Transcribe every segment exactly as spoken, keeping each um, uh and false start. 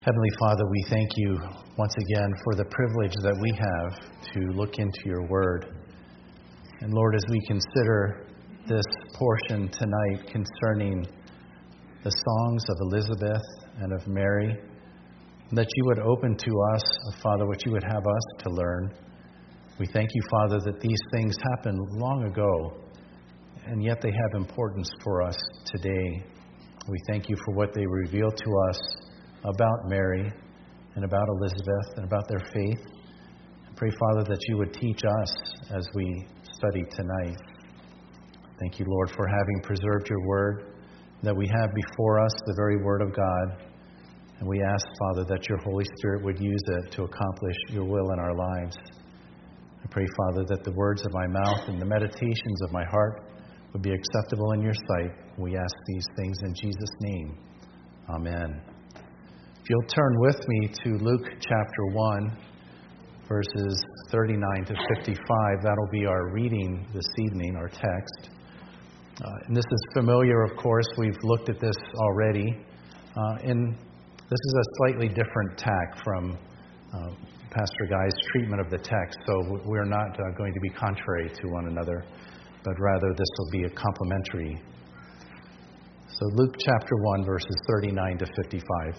Heavenly Father, we thank you once again for the privilege that we have to look into your word. And Lord, as we consider this portion tonight concerning the songs of Elizabeth and of Mary, that you would open to us, Father, what you would have us to learn. We thank you, Father, that these things happened long ago, and yet they have importance for us today. We thank you for what they reveal to us about Mary and about Elizabeth and about their faith. I pray, Father, that you would teach us as we study tonight. Thank you, Lord, for having preserved your word, that we have before us the very word of God. And we ask, Father, that your Holy Spirit would use it to accomplish your will in our lives. I pray, Father, that the words of my mouth and the meditations of my heart would be acceptable in your sight. We ask these things in Jesus' name. Amen. If you'll turn with me to Luke chapter one, verses thirty-nine to fifty-five, that'll be our reading this evening, our text. Uh, and this is familiar, of course. We've looked at this already. Uh, and this is a slightly different tack from uh, Pastor Guy's treatment of the text. So we're not uh, going to be contrary to one another, but rather this will be a complementary. So Luke chapter one, verses thirty-nine to fifty-five.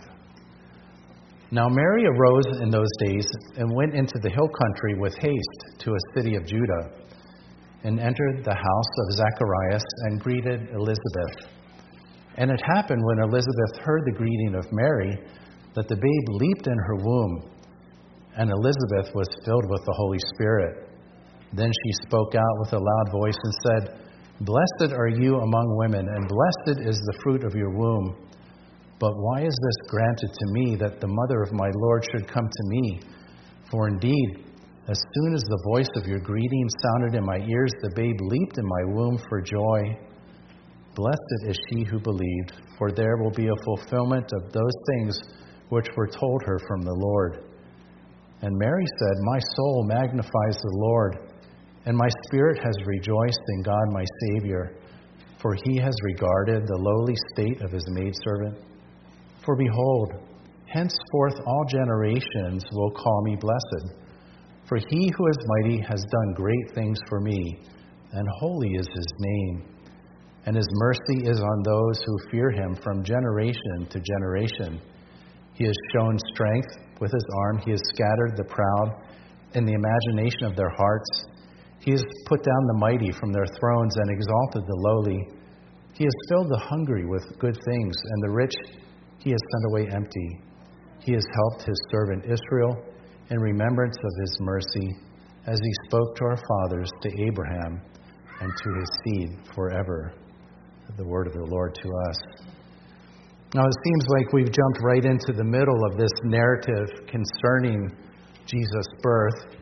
Now Mary arose in those days and went into the hill country with haste to a city of Judah, and entered the house of Zacharias and greeted Elizabeth. And it happened when Elizabeth heard the greeting of Mary that the babe leaped in her womb, and Elizabeth was filled with the Holy Spirit. Then she spoke out with a loud voice and said, "Blessed are you among women, and blessed is the fruit of your womb. But why is this granted to me, that the mother of my Lord should come to me? For indeed, as soon as the voice of your greeting sounded in my ears, the babe leaped in my womb for joy. Blessed is she who believed, for there will be a fulfillment of those things which were told her from the Lord." And Mary said, "My soul magnifies the Lord, and my spirit has rejoiced in God my Savior, for he has regarded the lowly state of his maidservant. For behold, henceforth all generations will call me blessed. For he who is mighty has done great things for me, and holy is his name. And his mercy is on those who fear him from generation to generation. He has shown strength with his arm. He has scattered the proud in the imagination of their hearts. He has put down the mighty from their thrones and exalted the lowly. He has filled the hungry with good things, and the rich he has sent away empty. He has helped his servant Israel in remembrance of his mercy, as he spoke to our fathers, to Abraham, and to his seed forever." The word of the Lord to us. Now it seems like we've jumped right into the middle of this narrative concerning Jesus' birth.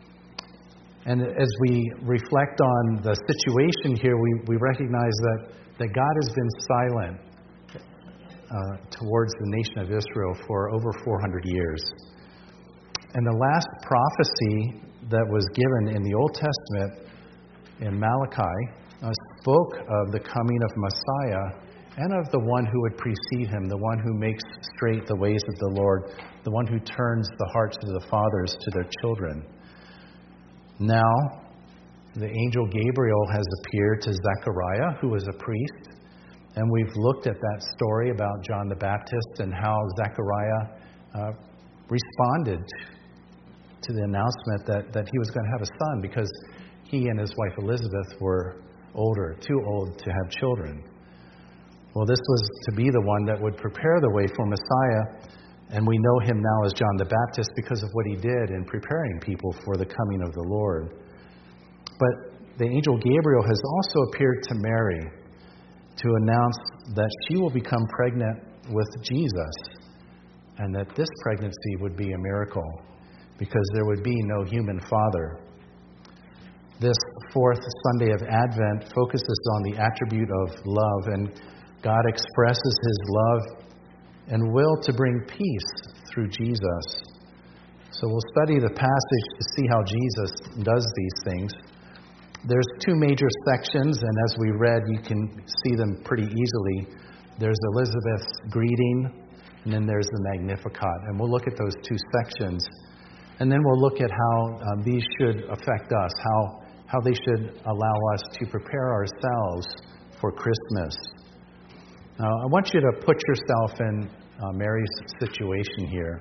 And as we reflect on the situation here, we, we recognize that, that God has been silent uh, towards the nation of Israel for over four hundred years. And the last prophecy that was given in the Old Testament, in Malachi, uh, spoke of the coming of Messiah and of the one who would precede him, the one who makes straight the ways of the Lord, the one who turns the hearts of the fathers to their children. Now, the angel Gabriel has appeared to Zechariah, who was a priest, and we've looked at that story about John the Baptist and how Zechariah uh, responded to the announcement that, that he was going to have a son, because he and his wife Elizabeth were older, too old to have children. Well, this was to be the one that would prepare the way for Messiah, and we know him now as John the Baptist because of what he did in preparing people for the coming of the Lord. But the angel Gabriel has also appeared to Mary to announce that she will become pregnant with Jesus, and that this pregnancy would be a miracle, because there would be no human father. This fourth Sunday of Advent focuses on the attribute of love, and God expresses his love and will to bring peace through Jesus. So we'll study the passage to see how Jesus does these things. There's two major sections, and as we read, you can see them pretty easily. There's Elizabeth's greeting, and then there's the Magnificat. And we'll look at those two sections. And then we'll look at how um, these should affect us, how, how they should allow us to prepare ourselves for Christmas. Now, I want you to put yourself in uh, Mary's situation here.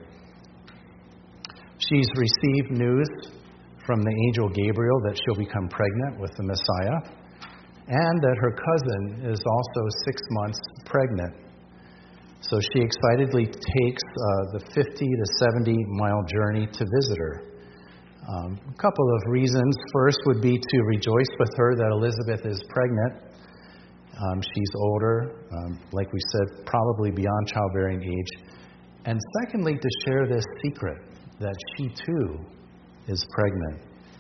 She's received news from the angel Gabriel that she'll become pregnant with the Messiah, and that her cousin is also six months pregnant. So she excitedly takes uh, the fifty to seventy mile journey to visit her. Um, a couple of reasons. First would be to rejoice with her that Elizabeth is pregnant. Um, she's older, um, like we said, probably beyond childbearing age. And secondly, to share this secret that she too is pregnant.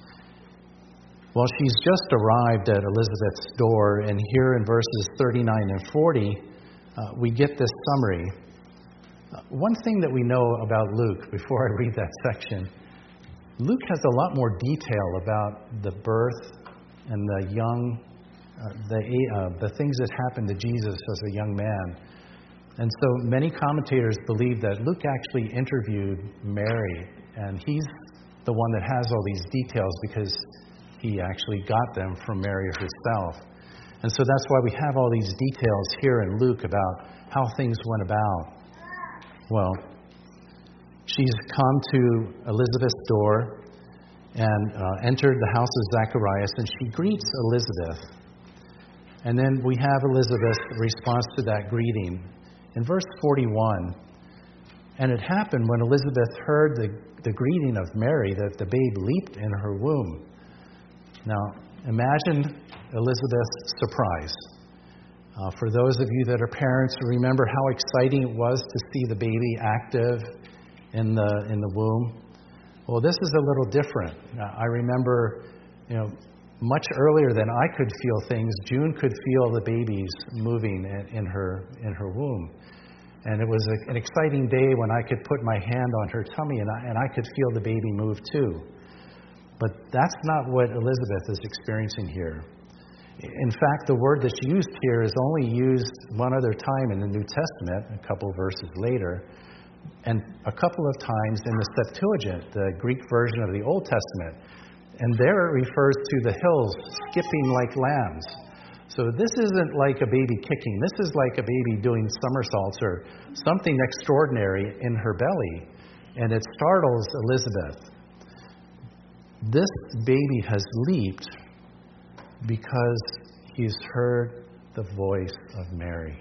Well, she's just arrived at Elizabeth's door, and here in verses thirty-nine and forty, uh, we get this summary. Uh, one thing that we know about Luke, before I read that section, Luke has a lot more detail about the birth and the young, uh, the uh, the things that happened to Jesus as a young man. And so many commentators believe that Luke actually interviewed Mary, and he's the one that has all these details because he actually got them from Mary herself. And so that's why we have all these details here in Luke about how things went about. Well, she's come to Elizabeth's door and uh, entered the house of Zacharias, and she greets Elizabeth. And then we have Elizabeth's response to that greeting. In verse forty-one, and it happened when Elizabeth heard the, the greeting of Mary that the babe leaped in her womb. Now, imagine Elizabeth's surprise. Uh, for those of you that are parents, remember how exciting it was to see the baby active in the in the womb. Well, this is a little different. Uh, I remember, you know, much earlier than I could feel things, June could feel the babies moving in, in her in her womb. And it was a, an exciting day when I could put my hand on her tummy and I, and I could feel the baby move too. But that's not what Elizabeth is experiencing here. In fact, the word that's used here is only used one other time in the New Testament, a couple verses later, and a couple of times in the Septuagint, the Greek version of the Old Testament. And there it refers to the hills skipping like lambs. So this isn't like a baby kicking. This is like a baby doing somersaults or something extraordinary in her belly. And it startles Elizabeth. This baby has leaped because he's heard the voice of Mary.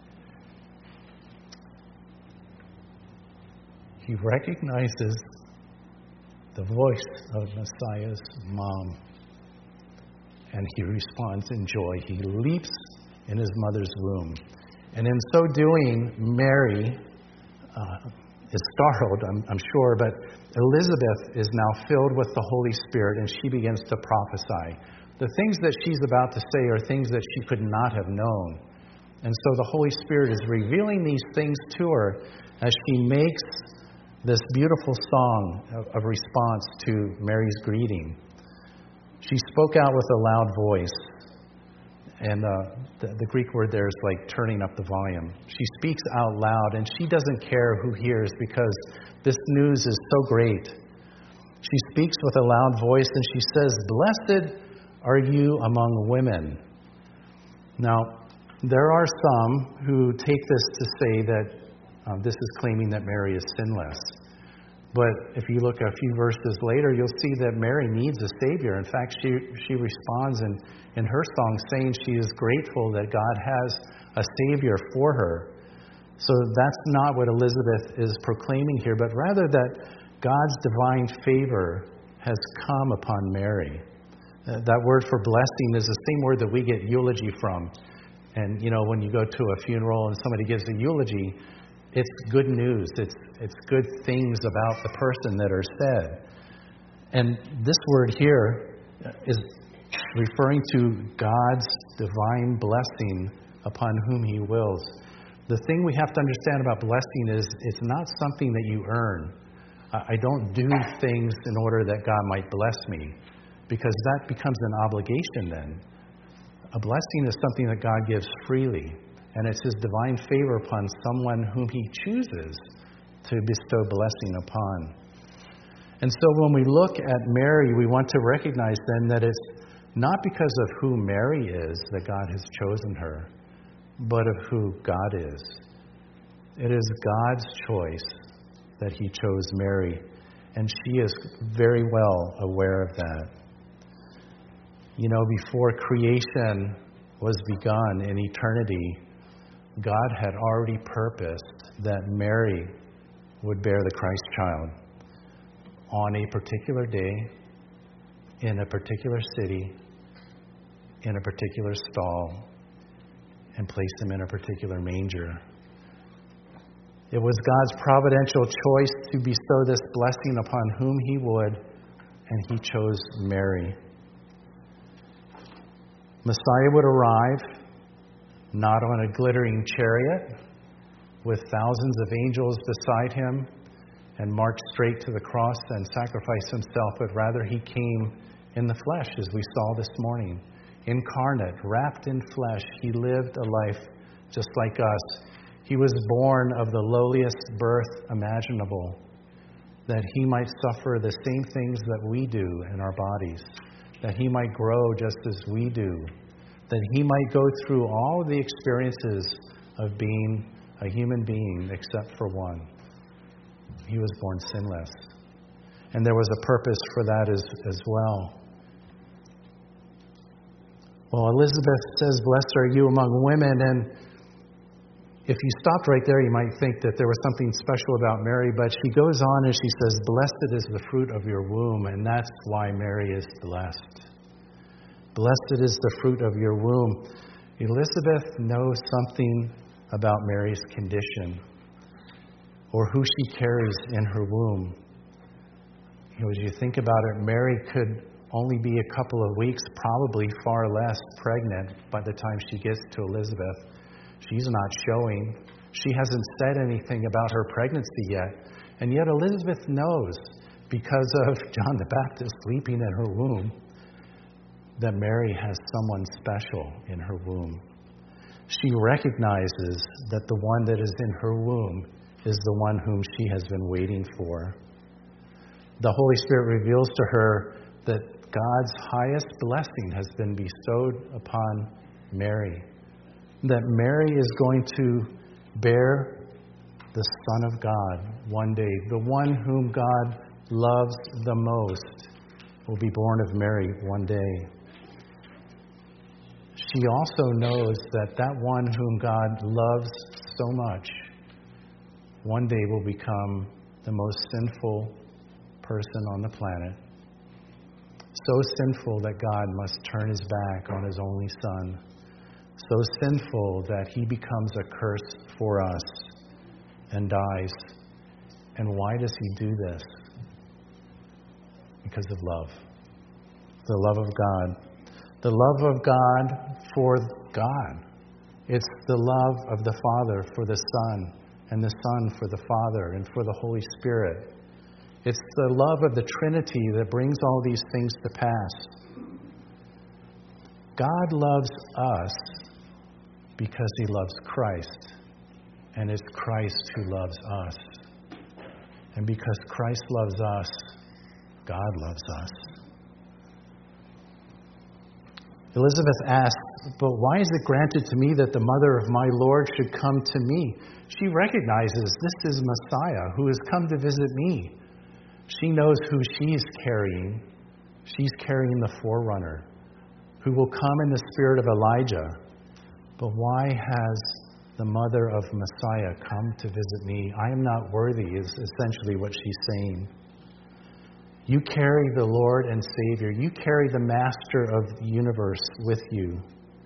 He recognizes the voice of Messiah's mom. And he responds in joy. He leaps in his mother's womb. And in so doing, Mary uh, is startled, I'm, I'm sure, but Elizabeth is now filled with the Holy Spirit, and she begins to prophesy. The things that she's about to say are things that she could not have known. And so the Holy Spirit is revealing these things to her as she makes this beautiful song of, of response to Mary's greeting. She spoke out with a loud voice. And uh, the, the Greek word there is like turning up the volume. She speaks out loud, and she doesn't care who hears because this news is so great. She speaks with a loud voice, and she says, "Blessed are you among women." Now, there are some who take this to say that um, this is claiming that Mary is sinless. But if you look a few verses later, you'll see that Mary needs a Savior. In fact, she she responds in, in her song saying she is grateful that God has a Savior for her. So that's not what Elizabeth is proclaiming here, but rather that God's divine favor has come upon Mary. Uh, that word for blessing is the same word that we get eulogy from. And, you know, when you go to a funeral and somebody gives a eulogy, it's good news. It's it's good things about the person that are said. And this word here is referring to God's divine blessing upon whom He wills. The thing we have to understand about blessing is it's not something that you earn. I don't do things in order that God might bless me, because that becomes an obligation then. A blessing is something that God gives freely. And it's His divine favor upon someone whom He chooses to bestow blessing upon. And so when we look at Mary, we want to recognize then that it's not because of who Mary is that God has chosen her, but of who God is. It is God's choice that He chose Mary, and she is very well aware of that. You know, before creation was begun in eternity, God had already purposed that Mary would bear the Christ child on a particular day, in a particular city, in a particular stall, and place Him in a particular manger. It was God's providential choice to bestow this blessing upon whom He would, and He chose Mary. Messiah would arrive not on a glittering chariot with thousands of angels beside Him and march straight to the cross and sacrifice Himself, but rather He came in the flesh, as we saw this morning. Incarnate, wrapped in flesh, He lived a life just like us. He was born of the lowliest birth imaginable, that He might suffer the same things that we do in our bodies, that He might grow just as we do, that He might go through all the experiences of being a human being except for one. He was born sinless. And there was a purpose for that as, as well. Well, Elizabeth says, "Blessed are you among women." And if you stopped right there, you might think that there was something special about Mary, but she goes on and she says, "Blessed is the fruit of your womb," and that's why Mary is blessed. Blessed is the fruit of your womb. Elizabeth knows something about Mary's condition, or who she carries in her womb. You know, as you think about it, Mary could only be a couple of weeks, probably far less, pregnant by the time she gets to Elizabeth. She's not showing. She hasn't said anything about her pregnancy yet. And yet Elizabeth knows, because of John the Baptist sleeping in her womb, that Mary has someone special in her womb. She recognizes that the one that is in her womb is the one whom she has been waiting for. The Holy Spirit reveals to her that God's highest blessing has been bestowed upon Mary. That Mary is going to bear the Son of God one day. The one whom God loves the most will be born of Mary one day. She also knows that that one whom God loves so much one day will become the most sinful person on the planet. So sinful that God must turn His back on His only Son. So sinful that He becomes a curse for us and dies. And why does He do this? Because of love. The love of God. The love of God for God. It's the love of the Father for the Son, and the Son for the Father, and for the Holy Spirit. It's the love of the Trinity that brings all these things to pass. God loves us because He loves Christ, and it's Christ who loves us. And because Christ loves us, God loves us. Elizabeth asks, "But why is it granted to me that the mother of my Lord should come to me?" She recognizes this is Messiah who has come to visit me. She knows who she's carrying. She's carrying the forerunner who will come in the spirit of Elijah. But why has the mother of Messiah come to visit me? I am not worthy is essentially what she's saying. You carry the Lord and Savior. You carry the Master of the universe with you.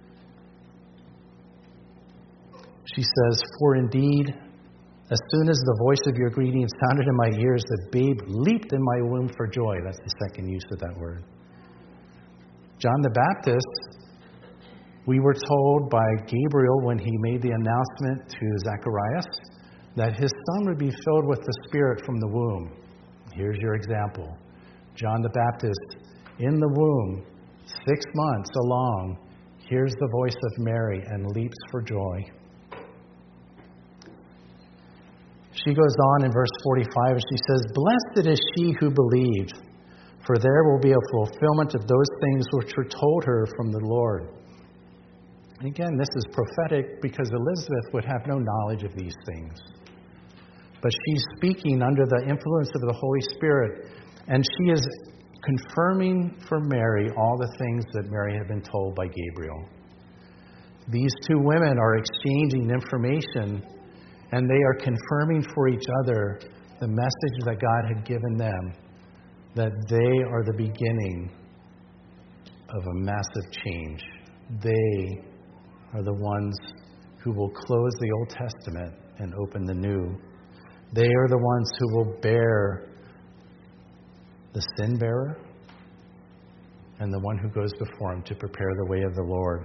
She says, "For indeed, as soon as the voice of your greeting sounded in my ears, the babe leaped in my womb for joy." That's the second use of that word. John the Baptist, we were told by Gabriel when he made the announcement to Zacharias that his son would be filled with the Spirit from the womb. Here's your example. John the Baptist in the womb, six months along, hears the voice of Mary and leaps for joy. She goes on in verse forty-five and she says, "Blessed is she who believed, for there will be a fulfillment of those things which were told her from the Lord." Again, this is prophetic because Elizabeth would have no knowledge of these things. But she's speaking under the influence of the Holy Spirit, and she is confirming for Mary all the things that Mary had been told by Gabriel. These two women are exchanging information, and they are confirming for each other the message that God had given them, that they are the beginning of a massive change. They are the ones who will close the Old Testament and open the New. They are the ones who will bear the sin bearer and the one who goes before him to prepare the way of the Lord.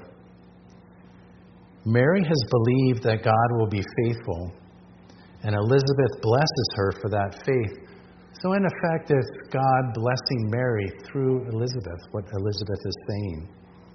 Mary has believed that God will be faithful, and Elizabeth blesses her for that faith. So in effect, it's God blessing Mary through Elizabeth, what Elizabeth is saying.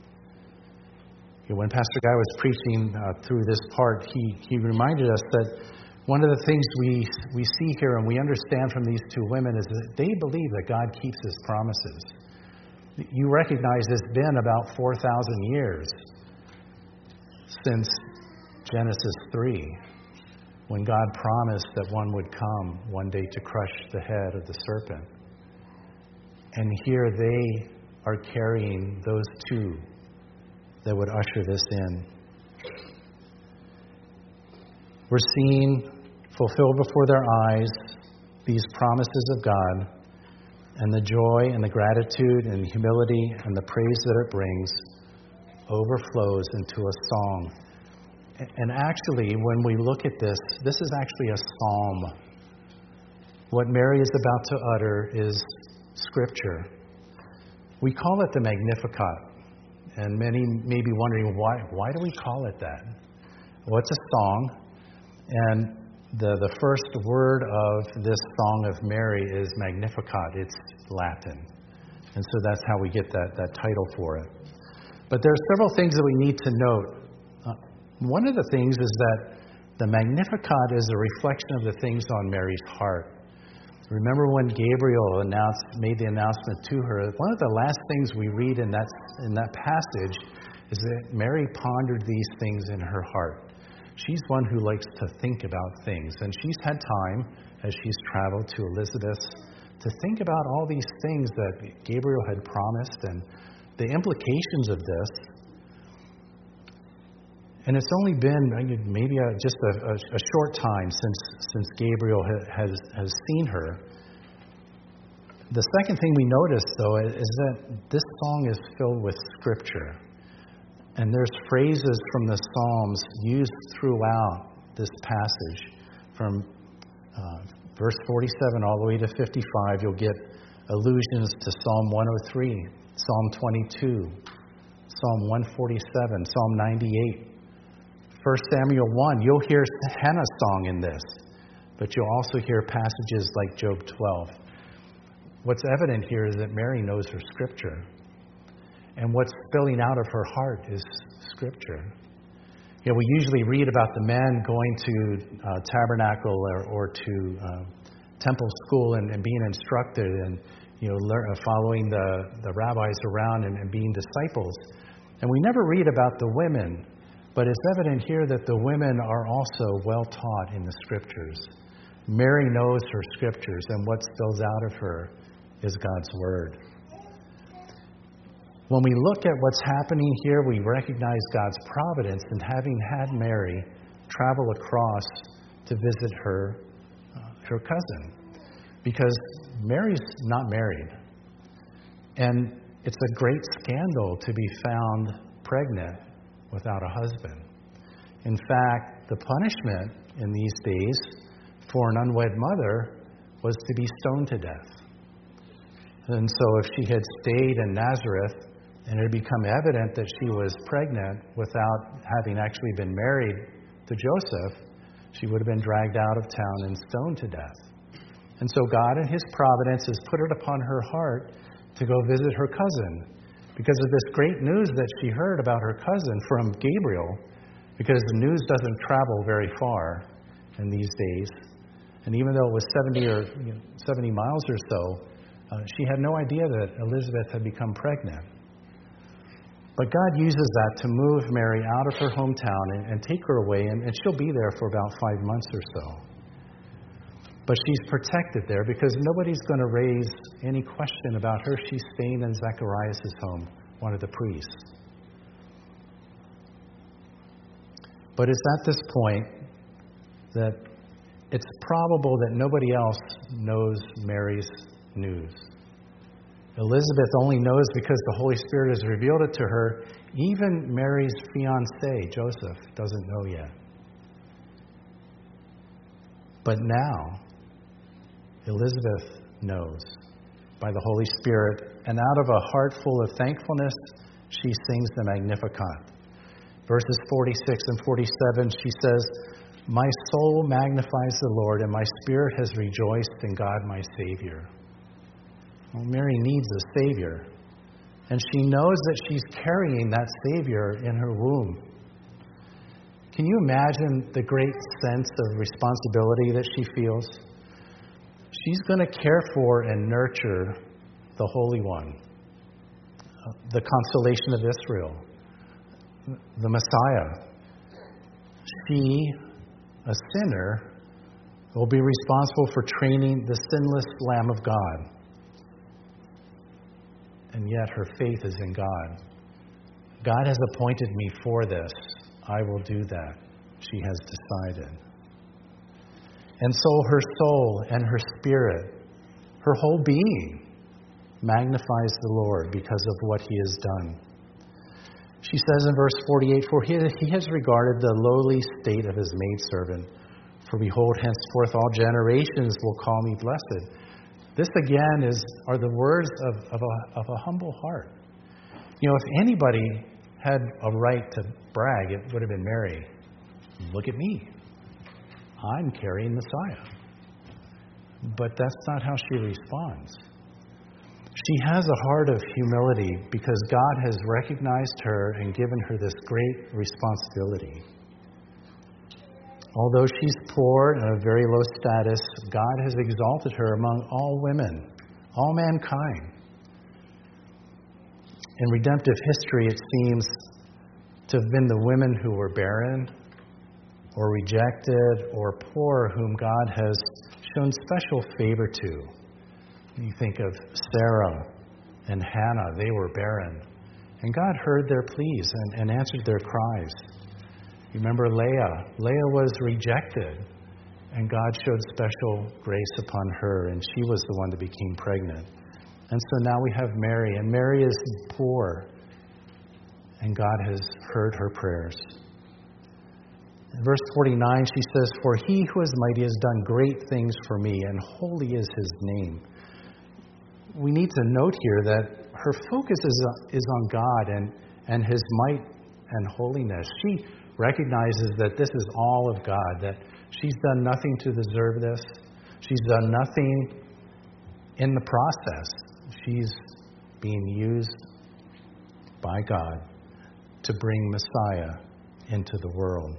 When Pastor Guy was preaching uh, through this part, he, he reminded us that one of the things we, we see here and we understand from these two women is that they believe that God keeps His promises. You recognize it's been about four thousand years since Genesis three, when God promised that one would come one day to crush the head of the serpent. And here they are carrying those two that would usher this in. We're seeing fulfilled before their eyes these promises of God, and the joy and the gratitude and the humility and the praise that it brings overflows into a song. And actually, when we look at this, this is actually a psalm. What Mary is about to utter is Scripture. We call it the Magnificat. And many may be wondering, why why do we call it that? Well, it's a song, and the, the first word of this song of Mary is Magnificat. It's Latin. And so that's how we get that, that title for it. But there are several things that we need to note. Uh, one of the things is that the Magnificat is a reflection of the things on Mary's heart. Remember when Gabriel announced, made the announcement to her, one of the last things we read in that, in that passage is that Mary pondered these things in her heart. She's one who likes to think about things, and she's had time, as she's traveled to Elizabeth, to think about all these things that Gabriel had promised and the implications of this. And it's only been maybe a, just a, a, a short time since since Gabriel ha, has has seen her. The second thing we notice, though, is that this song is filled with Scripture. And there's phrases from the Psalms used throughout this passage. From uh, verse forty-seven all the way to fifty-five, you'll get allusions to Psalm one oh three, Psalm twenty-two, Psalm one forty-seven, Psalm ninety-eight. First Samuel one, you'll hear Hannah's song in this, but you'll also hear passages like Job twelve. What's evident here is that Mary knows her Scripture, and what's spilling out of her heart is Scripture. You know, we usually read about the men going to uh, tabernacle or, or to uh, temple school and, and being instructed and you know learn, uh, following the, the rabbis around and, and being disciples. And we never read about the women. But it's evident here that the women are also well taught in the Scriptures. Mary knows her Scriptures, and what spills out of her is God's Word. When we look at what's happening here, we recognize God's providence in having had Mary travel across to visit her, uh, her cousin. Because Mary's not married. And it's a great scandal to be found pregnant without a husband. In fact, the punishment in these days for an unwed mother was to be stoned to death. And so if she had stayed in Nazareth and it had become evident that she was pregnant without having actually been married to Joseph, she would have been dragged out of town and stoned to death. And so God in His providence has put it upon her heart to go visit her cousin, because of this great news that she heard about her cousin from Gabriel, because the news doesn't travel very far in these days. And even though it was seventy or you know, seventy miles or so, uh, she had no idea that Elizabeth had become pregnant. But God uses that to move Mary out of her hometown and, and take her away, and, and she'll be there for about five months or so. But she's protected there because nobody's going to raise any question about her. She's staying in Zacharias' home, one of the priests. But it's at this point that it's probable that nobody else knows Mary's news. Elizabeth only knows because the Holy Spirit has revealed it to her. Even Mary's fiancé, Joseph, doesn't know yet. But now, Elizabeth knows by the Holy Spirit, and out of a heart full of thankfulness, she sings the Magnificat. Verses forty-six and forty-seven, she says, "My soul magnifies the Lord, and my spirit has rejoiced in God my Savior." Well, Mary needs a Savior, and she knows that she's carrying that Savior in her womb. Can you imagine the great sense of responsibility that she feels? She's going to care for and nurture the Holy One, the consolation of Israel, the Messiah. She, a sinner, will be responsible for training the sinless Lamb of God. And yet her faith is in God. God has appointed me for this. I will do that. She has decided. And so her soul and her spirit, her whole being, magnifies the Lord because of what He has done. She says in verse forty-eight, "For he, he has regarded the lowly state of His maidservant. For behold, henceforth all generations will call me blessed." This again is are the words of, of, a, of a humble heart. You know, if anybody had a right to brag, it would have been Mary. Look at me. I'm carrying Messiah. But that's not how she responds. She has a heart of humility because God has recognized her and given her this great responsibility. Although she's poor and of very low status, God has exalted her among all women, all mankind. In redemptive history, it seems to have been the women who were barren or rejected or poor whom God has shown special favor to. You think of Sarah and Hannah, they were barren. And God heard their pleas and, and answered their cries. You remember Leah. Leah was rejected, and God showed special grace upon her, and she was the one that became pregnant. And so now we have Mary, and Mary is poor, and God has heard her prayers. In verse forty-nine, she says, "For He who is mighty has done great things for me, and holy is His name." We need to note here that her focus is, is on God and, and His might and holiness. She recognizes that this is all of God, that she's done nothing to deserve this. She's done nothing in the process. She's being used by God to bring Messiah into the world.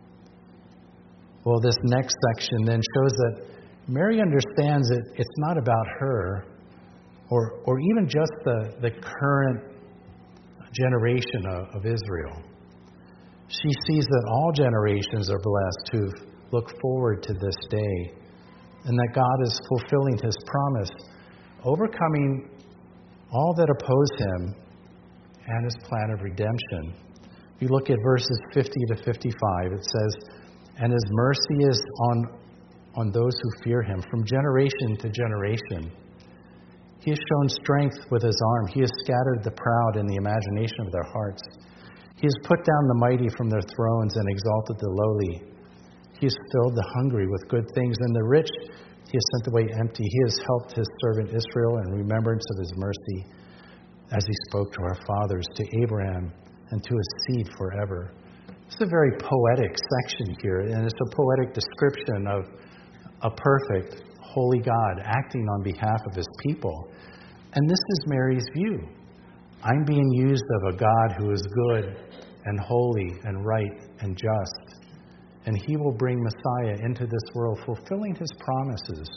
Well, this next section then shows that Mary understands that it's not about her or or even just the, the current generation of, of Israel. She sees that all generations are blessed who look forward to this day, and that God is fulfilling His promise, overcoming all that oppose Him and His plan of redemption. If you look at verses fifty to fifty-five, it says, "And His mercy is on, on those who fear Him from generation to generation. He has shown strength with His arm. He has scattered the proud in the imagination of their hearts. He has put down the mighty from their thrones and exalted the lowly. He has filled the hungry with good things, and the rich He has sent away empty. He has helped His servant Israel in remembrance of His mercy, as He spoke to our fathers, to Abraham, and to his seed forever." It's a very poetic section here, and it's a poetic description of a perfect, holy God acting on behalf of His people. And this is Mary's view. I'm being used of a God who is good and holy and right and just. and he will bring Messiah into this world, fulfilling his promises.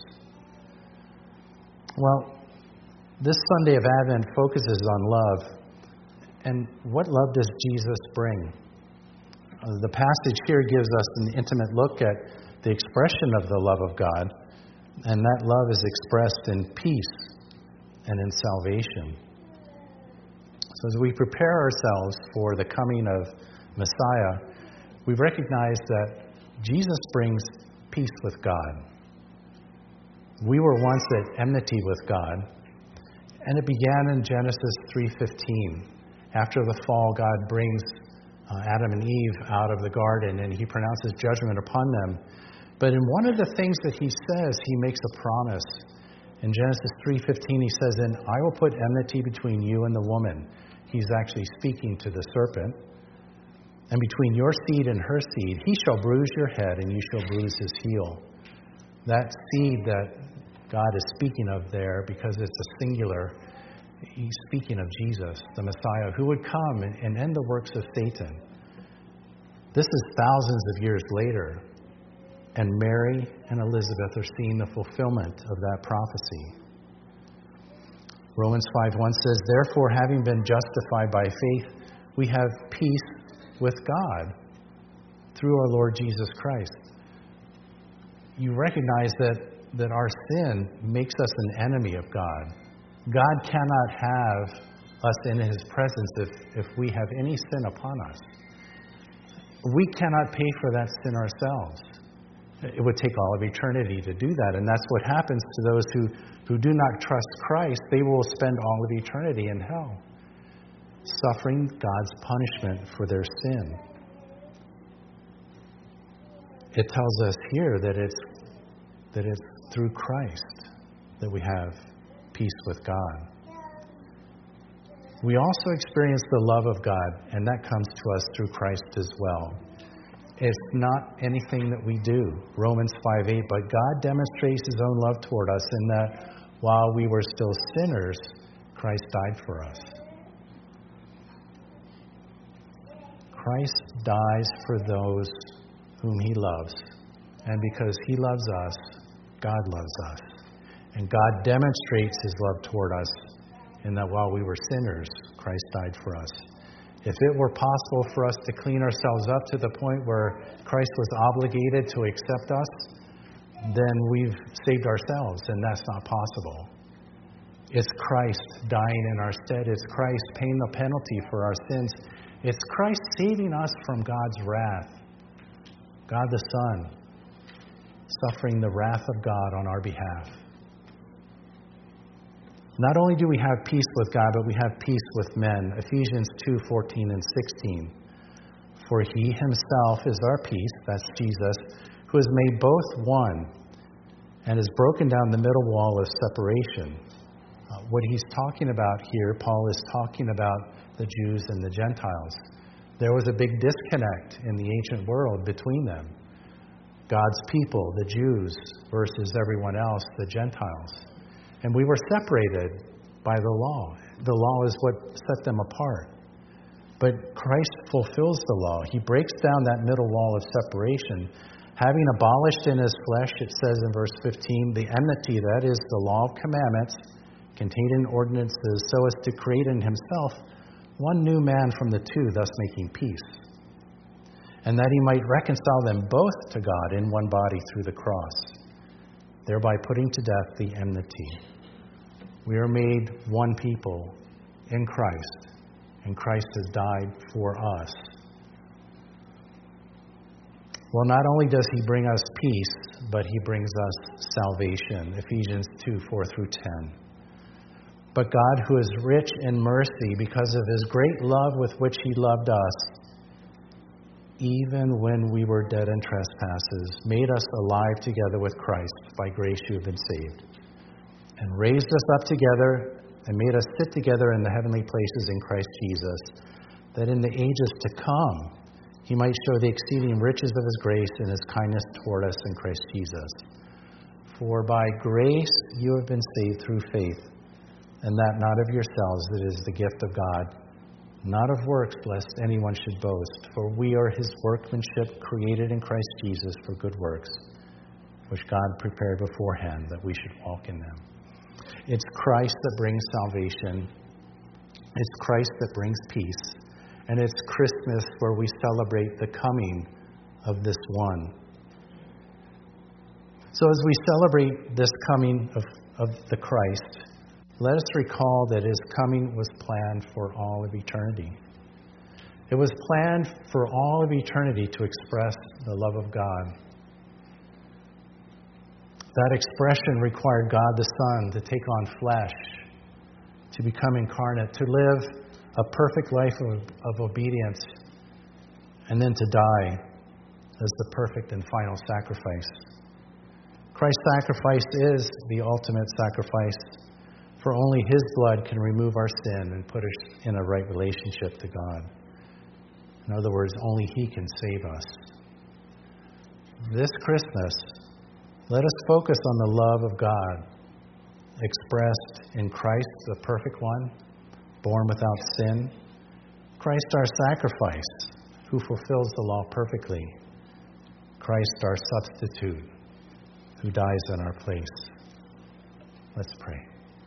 Well, this Sunday of Advent focuses on love. And what love does Jesus bring? Uh, the passage here gives us an intimate look at the expression of the love of God, and that love is expressed in peace and in salvation. So as we prepare ourselves for the coming of Messiah, we recognize that Jesus brings peace with God. We were once at enmity with God, and it began in Genesis three fifteen. After the fall, God brings uh, Adam and Eve out of the garden, and he pronounces judgment upon them. But in one of the things that he says, he makes a promise. In Genesis three fifteen, he says, "And I will put enmity between you and the woman." He's actually speaking to the serpent. "And between your seed and her seed, he shall bruise your head, and you shall bruise his heel." That seed that God is speaking of there, because it's a singular, he's speaking of Jesus, the Messiah, who would come and, and end the works of Satan. This is thousands of years later, and Mary and Elizabeth are seeing the fulfillment of that prophecy. Romans five one says, "Therefore, having been justified by faith, we have peace with God through our Lord Jesus Christ." You recognize that, that our sin makes us an enemy of God. God cannot have us in his presence if, if we have any sin upon us. We cannot pay for that sin ourselves. It would take all of eternity to do that, and that's what happens to those who, who do not trust Christ. They will spend all of eternity in hell, suffering God's punishment for their sin. It tells us here that it's that it's through Christ that we have peace with God. We also experience the love of God, and that comes to us through Christ as well. It's not anything that we do. Romans five eight, "But God demonstrates his own love toward us in that while we were still sinners, Christ died for us." Christ dies for those whom he loves. And because he loves us, God loves us. And God demonstrates his love toward us in that while we were sinners, Christ died for us. If it were possible for us to clean ourselves up to the point where Christ was obligated to accept us, then we've saved ourselves, and that's not possible. It's Christ dying in our stead. It's Christ paying the penalty for our sins. It's Christ saving us from God's wrath. God the Son suffering the wrath of God on our behalf. Not only do we have peace with God, but we have peace with men. Ephesians two fourteen and sixteen. "For he himself is our peace," that's Jesus, "who has made both one and has broken down the middle wall of separation." Uh, what he's talking about here, Paul is talking about the Jews and the Gentiles. There was a big disconnect in the ancient world between them. God's people, the Jews, versus everyone else, the Gentiles. And we were separated by the law. The law is what set them apart. But Christ fulfills the law. He breaks down that middle wall of separation. Having abolished in his flesh, it says in verse fifteen, "the enmity," that is the law of commandments, contained in ordinances, so as to create in himself one new man from the two, thus making peace. And that he might reconcile them both to God in one body through the cross, thereby putting to death the enmity. We are made one people in Christ, and Christ has died for us. Well, not only does he bring us peace, but he brings us salvation. Ephesians two four through ten. "But God, who is rich in mercy, because of his great love with which he loved us, even when we were dead in trespasses, made us alive together with Christ. By grace you have been saved. And raised us up together and made us sit together in the heavenly places in Christ Jesus, that in the ages to come he might show the exceeding riches of his grace and his kindness toward us in Christ Jesus. For by grace you have been saved through faith, and that not of yourselves, it is the gift of God, not of works, lest anyone should boast. For we are his workmanship, created in Christ Jesus for good works, which God prepared beforehand that we should walk in them. It's Christ that brings salvation. It's Christ that brings peace. And it's Christmas where we celebrate the coming of this one. So as we celebrate this coming of, of the Christ, let us recall that his coming was planned for all of eternity. It was planned for all of eternity to express the love of God. That expression required God the Son to take on flesh, to become incarnate, to live a perfect life of, of obedience, and then to die as the perfect and final sacrifice. Christ's sacrifice is the ultimate sacrifice, for only his blood can remove our sin and put us in a right relationship to God. In other words, only he can save us. This Christmas, let us focus on the love of God, expressed in Christ, the perfect one, born without sin. Christ, our sacrifice, who fulfills the law perfectly. Christ, our substitute, who dies in our place. Let's pray.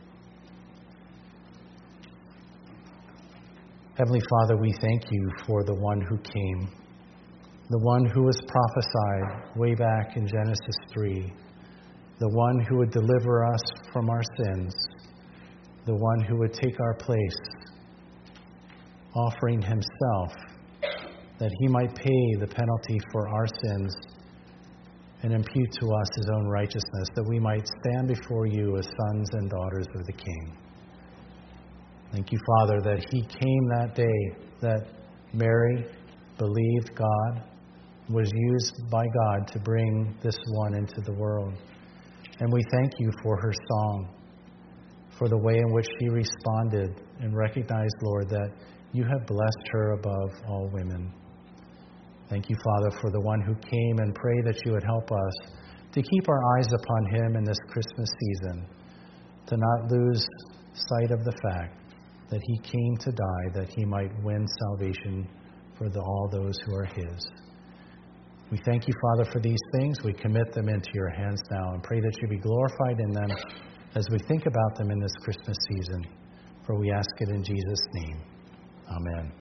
Heavenly Father, we thank you for the one who came, the one who was prophesied way back in Genesis three, the one who would deliver us from our sins, the one who would take our place, offering himself that he might pay the penalty for our sins and impute to us his own righteousness, that we might stand before you as sons and daughters of the King. Thank you, Father, that he came that day, that Mary believed God, was used by God to bring this one into the world. And we thank you for her song, for the way in which she responded and recognized, Lord, that you have blessed her above all women. Thank you, Father, for the one who came, and pray that you would help us to keep our eyes upon him in this Christmas season, to not lose sight of the fact that he came to die, that he might win salvation for the, all those who are his. We thank you, Father, for these things. We commit them into your hands now and pray that you be glorified in them as we think about them in this Christmas season. For we ask it in Jesus' name. Amen.